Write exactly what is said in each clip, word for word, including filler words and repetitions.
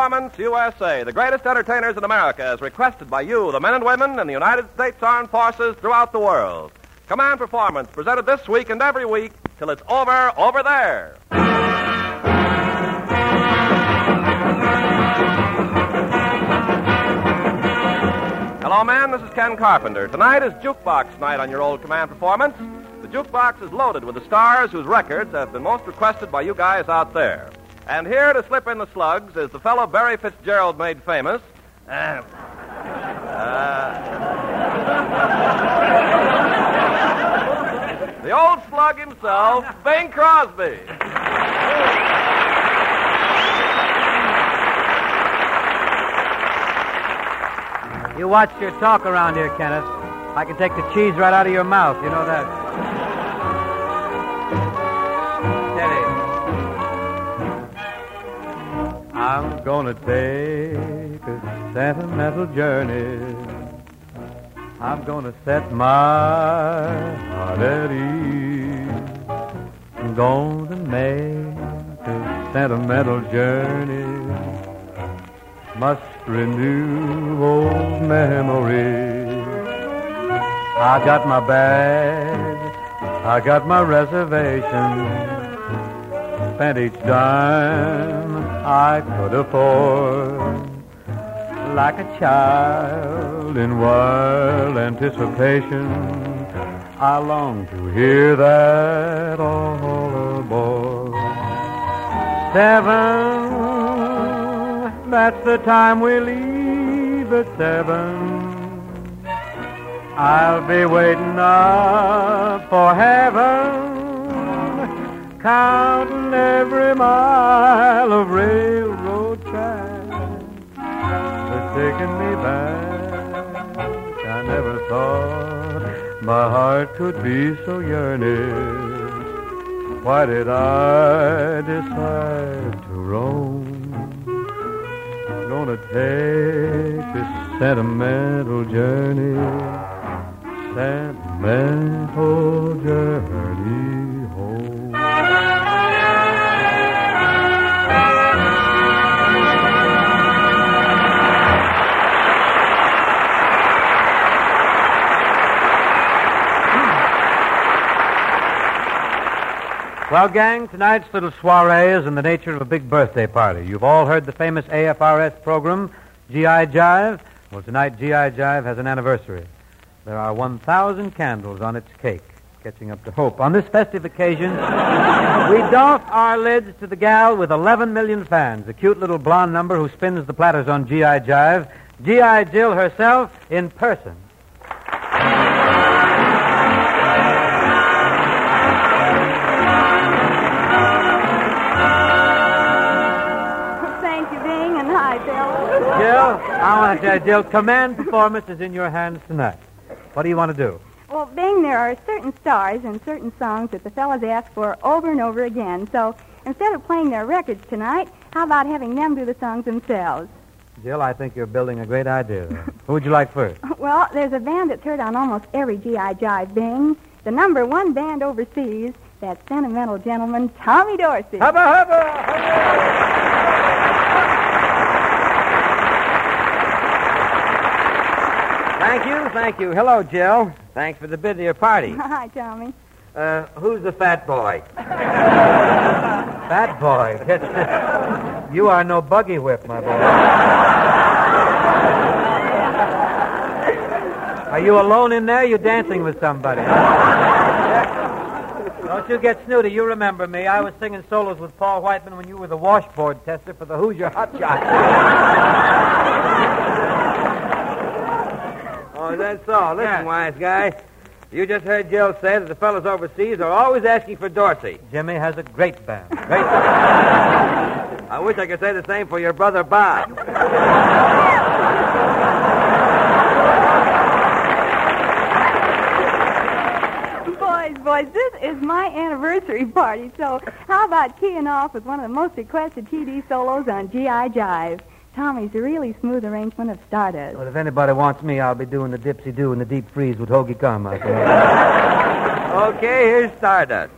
Performance U S A, the greatest entertainers in America, as requested by you, the men and women in the United States Armed Forces throughout the world. Command Performance, presented this week and every week till it's over, over there. Hello, man. This is Ken Carpenter. Tonight is Jukebox Night on your old Command Performance. The jukebox is loaded with the stars whose records have been most requested by you guys out there. And here to slip in the slugs is the fellow Barry Fitzgerald made famous. Uh, uh, the old slug himself, Bing Crosby. You watch your talk around here, Kenneth. I can take the cheese right out of your mouth. You know that. Steady. I'm gonna take a sentimental journey. I'm gonna set my heart at ease. I'm gonna make a sentimental journey. Must renew old memories. I got my bag, I got my reservation. Spent each dime I could afford. Like a child in wild anticipation, I long to hear that all aboard. Seven, that's the time we leave at seven. I'll be waiting up for heaven, counting every mile of railroad track that's taking me back. I never thought my heart could be so yearning. Why did I decide to roam? Gonna take this sentimental journey, sentimental journey home. Well, gang, tonight's little soiree is in the nature of a big birthday party. You've all heard the famous A F R S program, G I Jive. Well, tonight G I Jive has an anniversary. There are one thousand candles on its cake, catching up to hope. On this festive occasion, we doff our lids to the gal with eleven million fans, the cute little blonde number who spins the platters on G I Jive, G I Jill herself in person. Jill, I want to tell you, Jill, Command Performance is in your hands tonight. What do you want to do? Well, Bing, there are certain stars and certain songs that the fellas ask for over and over again. So instead of playing their records tonight, how about having them do the songs themselves? Jill, I think you're building a great idea there. Who would you like first? Well, there's a band that's heard on almost every G I Jive, Bing. The number one band overseas, that sentimental gentleman, Tommy Dorsey. Hubba, hubba, hubba! Thank you, thank you. Hello, Jill. Thanks for the bid to your party. Hi, Tommy. Uh, who's the fat boy? Fat boy? You are no buggy whip, my boy. Are you alone in there? You dancing with somebody? Don't you get snooty. You remember me. I was singing solos with Paul Whiteman when you were the washboard tester for the Hoosier Hot Shot. Oh, that's all. Listen, yeah. Wise guy, you just heard Jill say that the fellows overseas are always asking for Dorsey. Jimmy has a great band. Great band. I wish I could say the same for your brother Bob. Boys, boys, this is my anniversary party, so how about keying off with one of the most requested T D solos on G I Jive? Tommy's a really smooth arrangement of Stardust. Well, if anybody wants me, I'll be doing the dipsy-do in the deep freeze with Hoagie Carmichael. Okay, here's Stardust.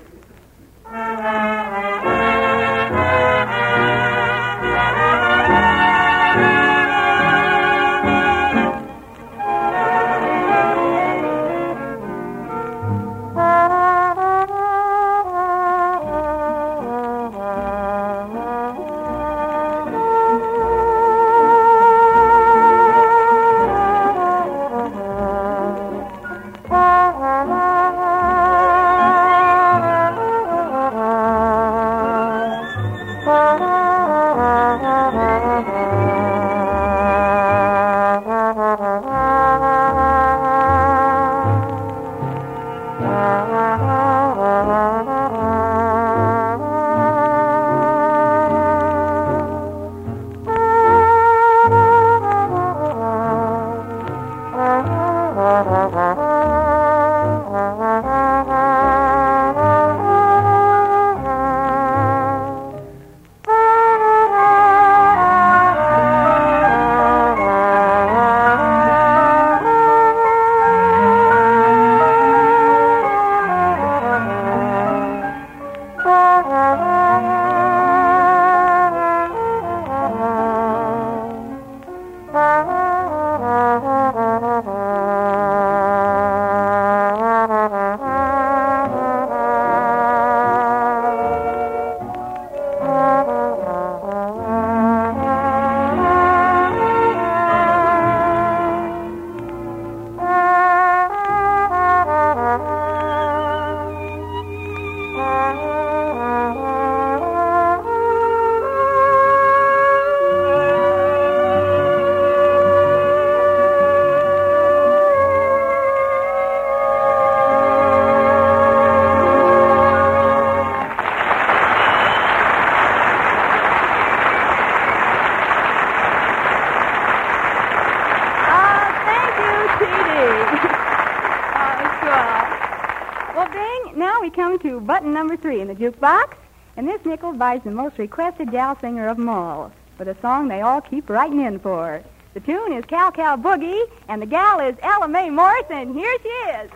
Button number three in the jukebox, and this nickel buys the most requested gal singer of them all, with a song they all keep writing in for. The tune is Cow Cow Boogie, and the gal is Ella Mae Morrison. Here she is.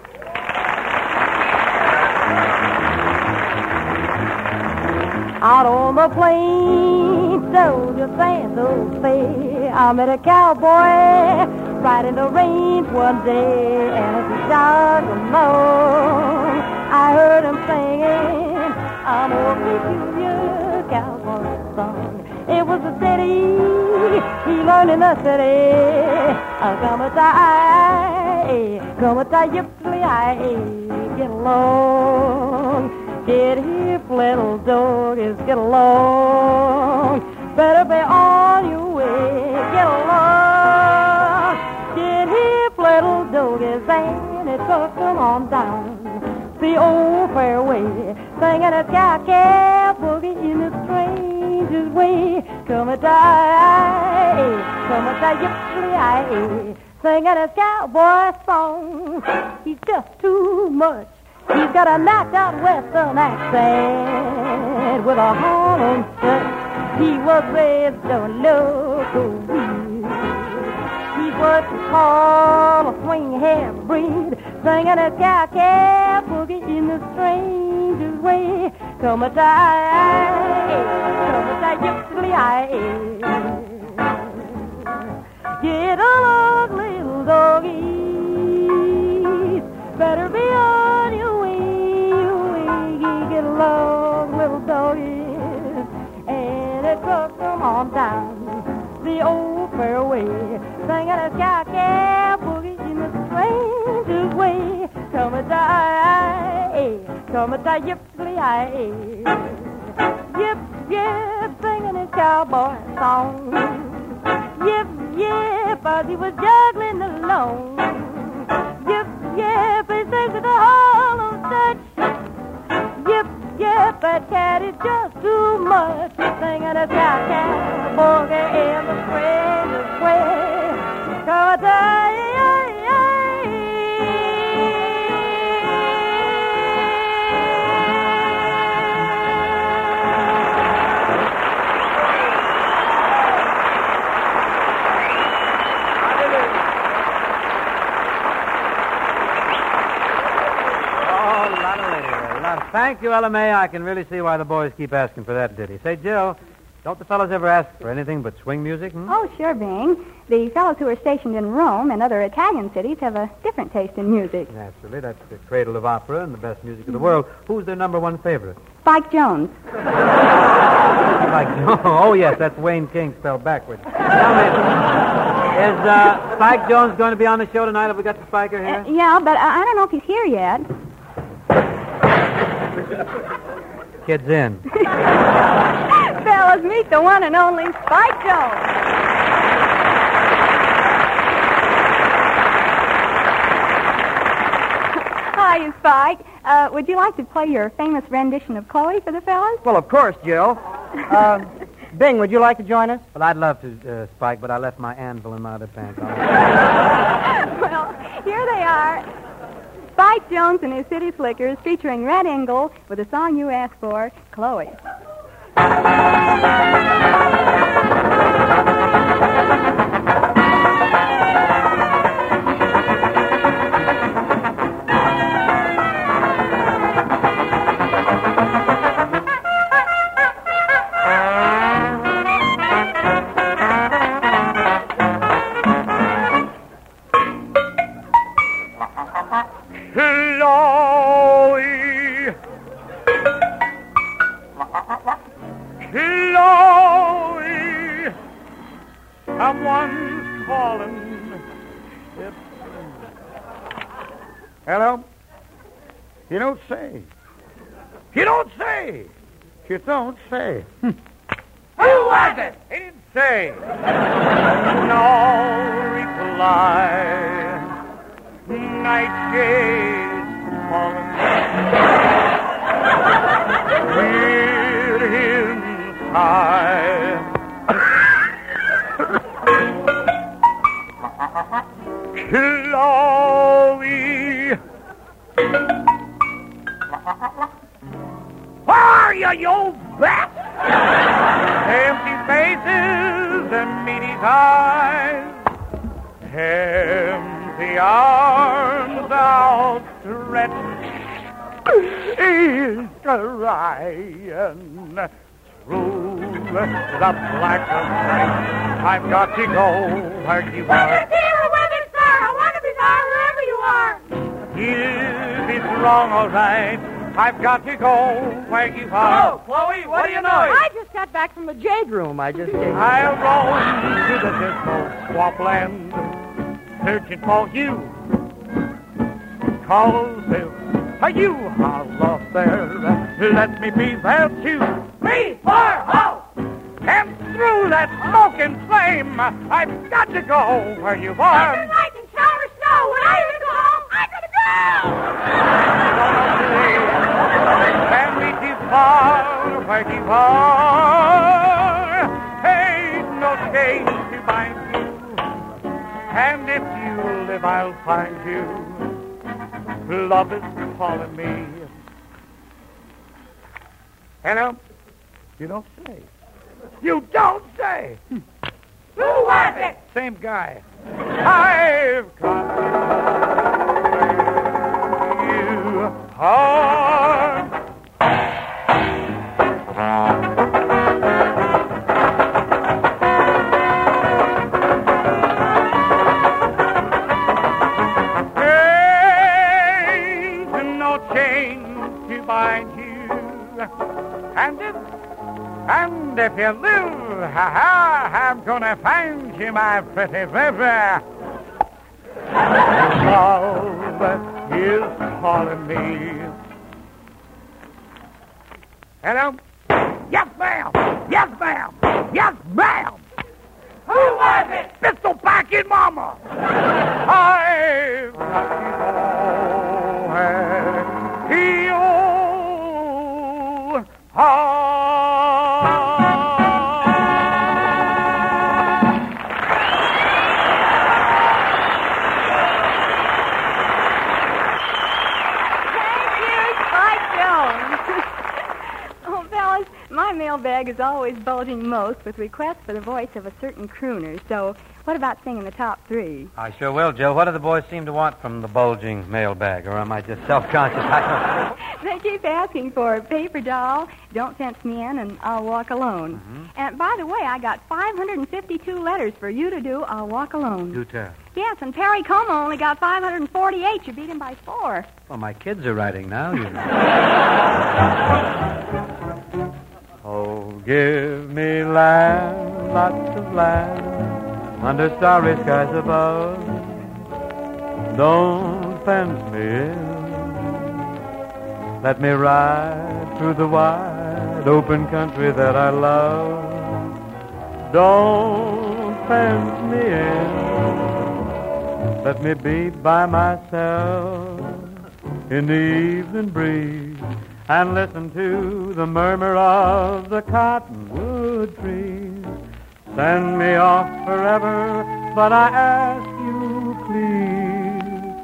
Out on the plains, soldier Santos say, I met a cowboy right in the range one day, and as he jogged along, I heard him singing a more peculiar cowboy song. It was a city he learned in the city. Come a tie, come a tie, yipply, I get along. Get here, little doggies, get along. Better be on your way, get along. Get here, little doggies, and it took them on down the old fairway, singing a cow-cow boogie in the strangest way. Come a die, come a die, yipply-yi, singing a cowboy song. He's just too much. He's got a knocked-out western accent with a Harlem touch. He was raised on local weed. He's what you call a swing half-breed, singing a cow-cow boogie in the strangest way. Come a die, come a die, yipply-yi. Get along, little doggies, better be on your way, your way. Get along, little doggies, and it took them on down the old fairway, singing a cow-cow boogie in the strangest way. Come a die, come a die, yipply-yi. Yip, yip, singing a cowboy song. Yip, yip, as he was juggling along. Yip, yip, he sings with a hollow touch. Yip, yip, that cat is just too much. Singing a cow-cow boogie in the strangest way. Come a die, Thank you, Ella Mae. I can really see why the boys keep asking for that ditty. Say, Jill, don't the fellas ever ask for anything but swing music? Hmm? Oh, sure, Bing. The fellows who are stationed in Rome and other Italian cities have a different taste in music. Naturally. That's the cradle of opera and the best music of the world. Who's their number one favorite? Spike Jones. Spike Jones. Oh, yes, that's Wayne King spelled backwards. Tell me, is uh, Spike Jones going to be on the show tonight? Have we got the Spiker here? Uh, yeah, but I, I don't know if he's here yet. Kid's in. Fellas, meet the one and only Spike Jones. Hi, Spike. Uh, would you like to play your famous rendition of Chloe for the fellas? Well, of course, Jill. Uh, Bing, would you like to join us? Well, I'd love to, uh, Spike, but I left my anvil in my other pants. Well, Here they are. Spike Jones and his City Slickers featuring Red Engel with the song you asked for, Chloe. Chloe, Chloe, someone's calling. Hello? You don't say. You don't say. You don't say. Who was it? He didn't say. No reply. Night shades falling. Hear him sigh. Chloe. Where are you, you old bat? Empty faces and meaty eyes. Empty arms outstretched is crying through the black of night. I've got to go where you are. Whether here or whether sir, I want to be there wherever you are. If it's wrong, all right. I've got to go where you are. Oh, Chloe, what do you know? I just got back from the jade room. I just did. I'll roam to the dismal swampland, searching for you. Cause if you are lost there, let me be there too. Three, four, ho! And through that smoking flame, I've got to go where you are. Thunder, lightning, shower, snow. When I even go home, I gotta go. Stand me too far where you are. Ain't no chain to bind you. And if you live, I'll find you. Love is calling me. Hello? You don't say. You don't say. Who was it? Same guy. I've got you hard. Ain't no chain to bind you. And if And if you live, ha-ha, I'm gonna find you, my pretty river. Love is calling me. Hello? Yes, ma'am. Yes, ma'am. Yes, ma'am. Who was it? Pistol packing mama. I've got to go where you are. My mailbag is always bulging most with requests for the voice of a certain crooner. So what about singing the top three? I sure will, Jill. What do the boys seem to want from the bulging mailbag? Or am I just self-conscious? I don't know. They keep asking for Paper Doll, Don't Fence Me In, and I'll Walk Alone. Mm-hmm. And by the way, I got five hundred fifty-two letters for you to do I'll Walk Alone. Do tell. Yes, and Perry Como only got five hundred forty-eight. You beat him by four. Well, my kids are writing now. You know. Oh, give me land, lots of land, under starry skies above. Don't fence me in. Let me ride through the wide open country that I love. Don't fence me in. Let me be by myself in the evening breeze and listen to the murmur of the cottonwood trees. Send me off forever, but I ask you, please,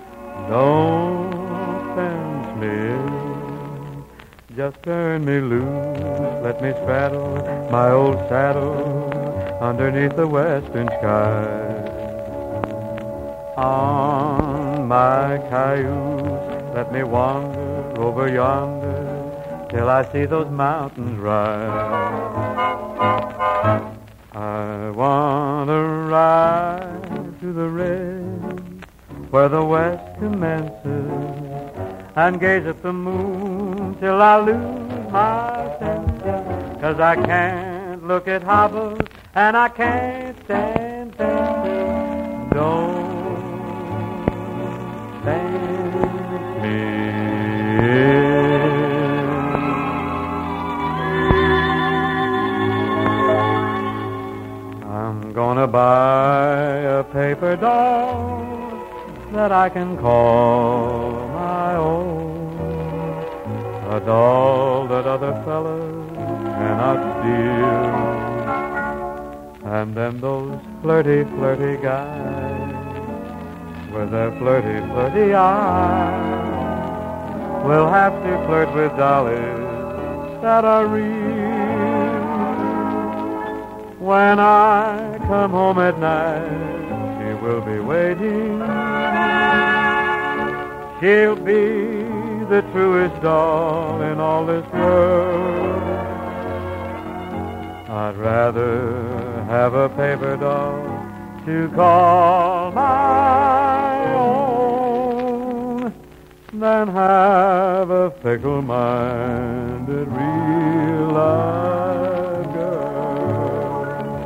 Don't fence me in, just turn me loose. Let me straddle my old saddle underneath the western sky. On my cayuse, let me wander over yonder till I see those mountains rise. I want to ride to the red where the west commences and gaze at the moon till I lose my senses. 'Cause I can't look at hobbles and I can't stand fences. Don't fence me in. I'm gonna buy a paper doll that I can call my own, a doll that other fellas cannot steal. And then those flirty, flirty guys with their flirty, flirty eyes will have to flirt with dollies that are real. When I come home at night, she will be waiting. She'll be the truest doll in all this world. I'd rather have a paper doll to call my own than have a fickle-minded real-life girl.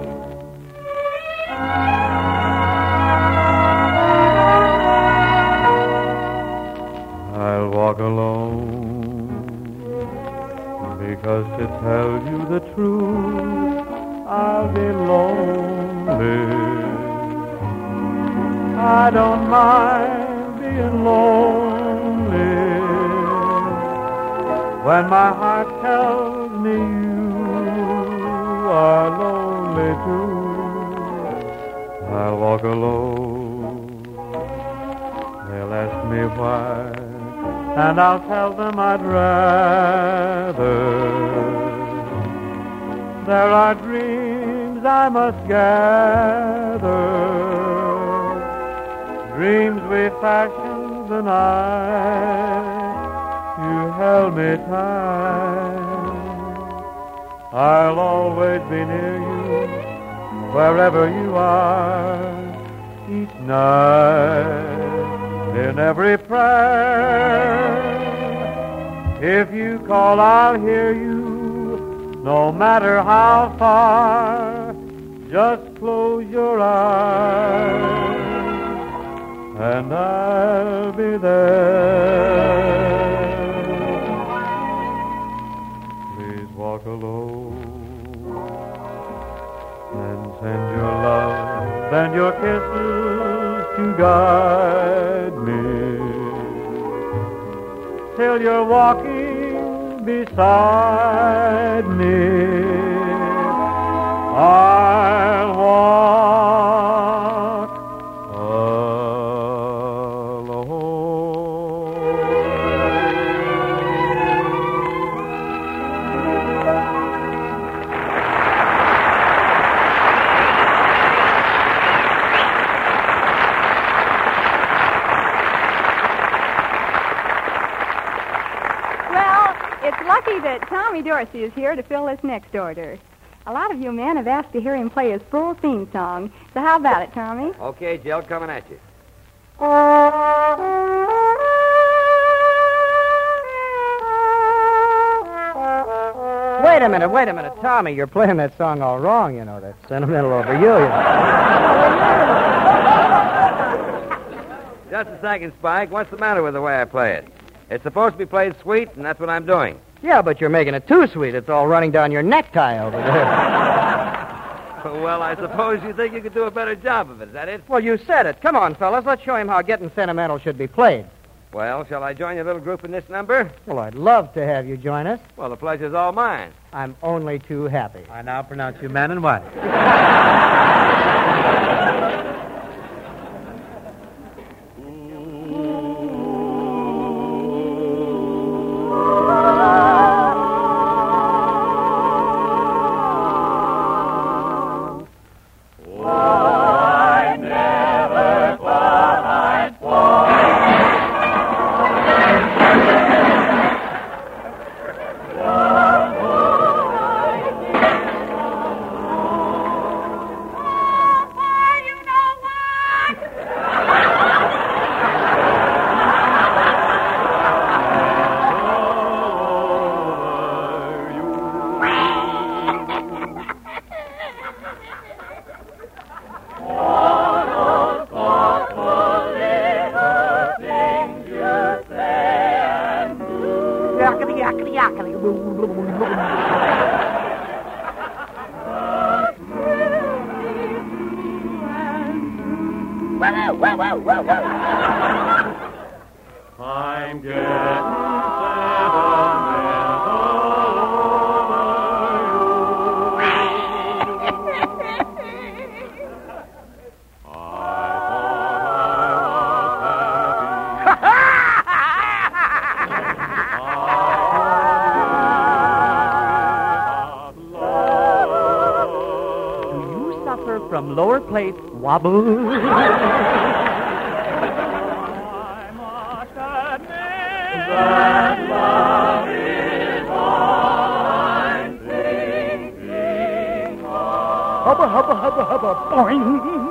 I'll walk alone because to tell you the truth, I'll be lonely. I don't mind being lonely when my heart tells me you are lonely too. I'll walk alone. They'll ask me why, and I'll tell them I'd rather. There are dreams I must gather, dreams we fashioned the night you held me tight. I'll always be near you, wherever you are, each night, in every prayer. If you call, I'll hear you, no matter how far. Just close your eyes and I'll be there. Please walk alone and send your love and your kisses to guide me till you're walking beside me. I'll walk alone. Well, it's lucky that Tommy Dorsey is here to fill this next order. A lot of you men have asked to hear him play his full theme song. So how about it, Tommy? Okay, Jill, coming at you. Wait a minute, wait a minute. Tommy, you're playing that song all wrong, you know. That's sentimental over you. you know. Just a second, Spike. What's the matter with the way I play it? It's supposed to be played sweet, and that's what I'm doing. Yeah, but you're making it too sweet. It's all running down your necktie over there. Well, I suppose you think you could do a better job of it. Is that it? Well, you said it. Come on, fellas. Let's show him how getting sentimental should be played. Well, shall I join your little group in this number? Well, I'd love to have you join us. Well, the pleasure's all mine. I'm only too happy. I now pronounce you man and wife. I'm getting from lower plate wobble. I must admit that love is all I'm thinking of. Hubba, hubba, hubba, hubba, boing.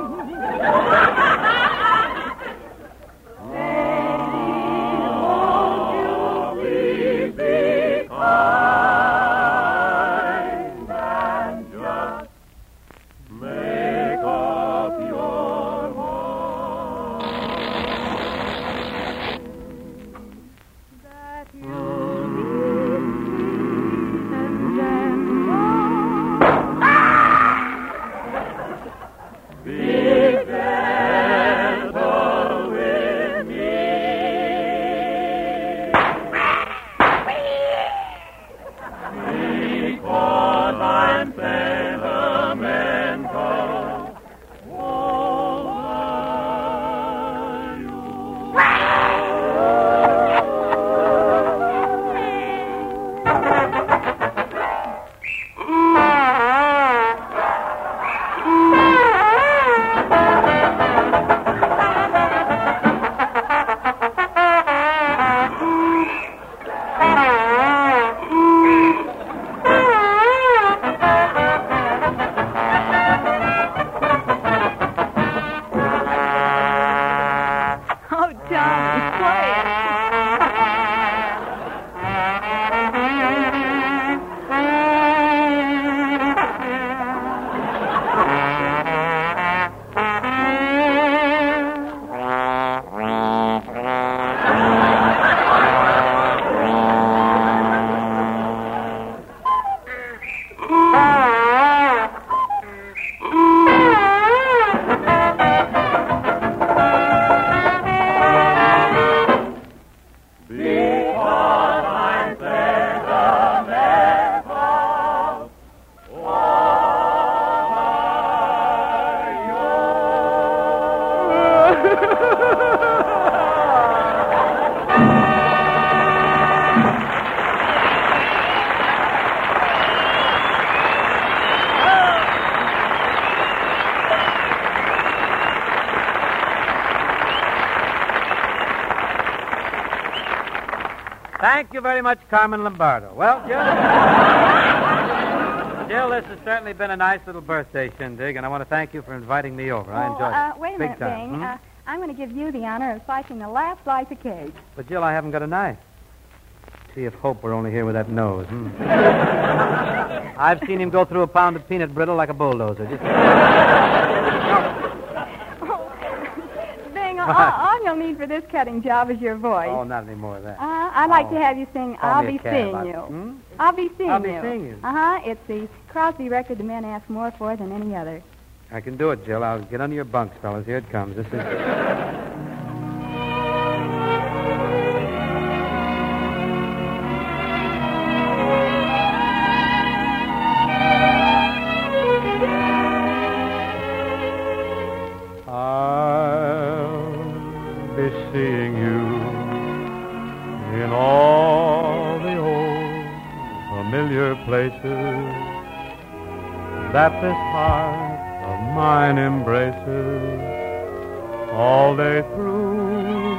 Thank you very much, Carmen Lombardo. Well, Jill, Jill, this has certainly been a nice little birthday shindig, and I want to thank you for inviting me over. I Oh, enjoyed uh, it. wait a Big minute, time. Bing. Hmm? Uh, I'm going to give you the honor of slicing the last slice of cake. But, Jill, I haven't got a knife. See if Hope were only here with that nose. Hmm. I've seen him go through a pound of peanut brittle like a bulldozer. Just... Bing, all, all you'll need for this cutting job is your voice. Oh, not any more of that. Uh, I'd like Oh. to have you sing Call I'll me a Be cab. Seeing I- You. Hmm? I'll Be Seeing I'll Be You. Seeing You. Uh-huh. It's the Crosby record the men ask more for than any other. I can do it, Jill. I'll get under your bunks, fellas. Here it comes. This is... I'll be seeing you in all the old familiar places that this heart of mine embraces all day through.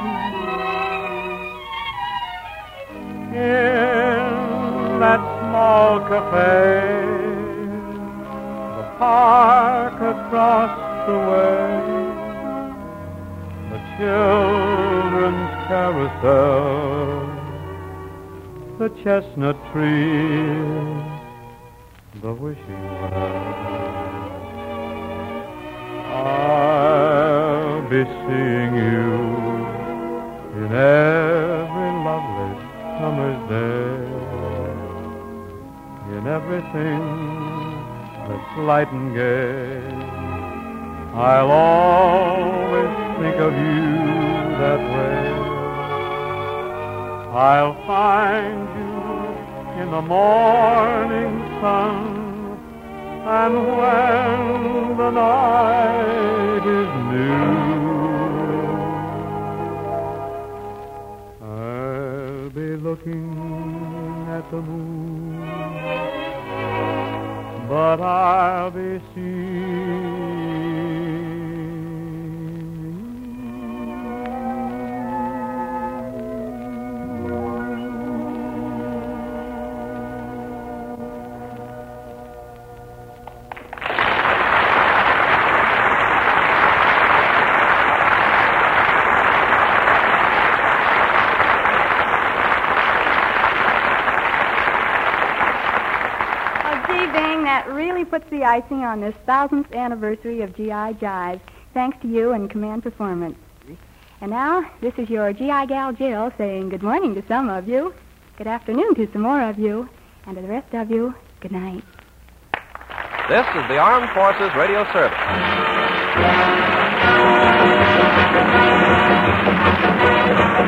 In that small cafe, the park across the way, the children's carousel, the chestnut trees, the wishing well. I'll be seeing you in every lovely summer's day. in everything that's light and gay. I'll always think of you that way. I'll find you in the morning sun, and when the night is new, I'll be looking at the moon, but I'll be seeing that really puts the icing on this thousandth anniversary of G I. Jive, thanks to you and Command Performance. And now, this is your G I. Gal Jill saying good morning to some of you, good afternoon to some more of you, and to the rest of you, good night. This is the Armed Forces Radio Service.